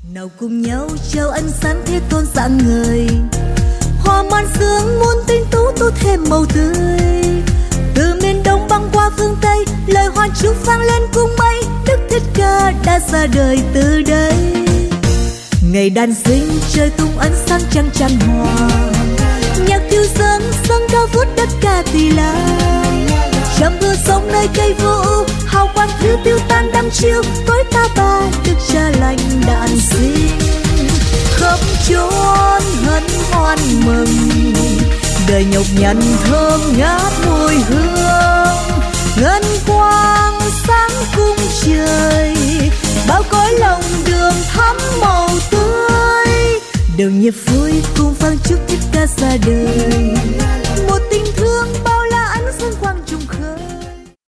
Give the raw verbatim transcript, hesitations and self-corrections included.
Nào cùng nhau trao ánh sáng thế tôn rạng ngời, hoa man sương muôn tinh tú tô thêm màu tươi. Từ miền đông băng qua phương tây, lời hoan chúc vang lên cùng mây. Đức Thích Ca đã ra đời từ đây. Ngày đàn sinh trời tung ánh sáng trăng tràn hòa, nhạc tiêu dâng dâng cao vút đất Ca Tỳ La. Trầm mưa sông nơi cây vô ưu, hào quang thứ tiêu tan đăm chiêu. Với ta ba Đức Cha lành đản sinh, khắp chốn hân hoan mừng. Đời nhọc nhằn thơm ngát mùi hương, ngân quang sáng cung trời. Bao cõi lòng đường thắm màu tươi, đều nhịp vui cùng vang chúc Thích Ca ra đời.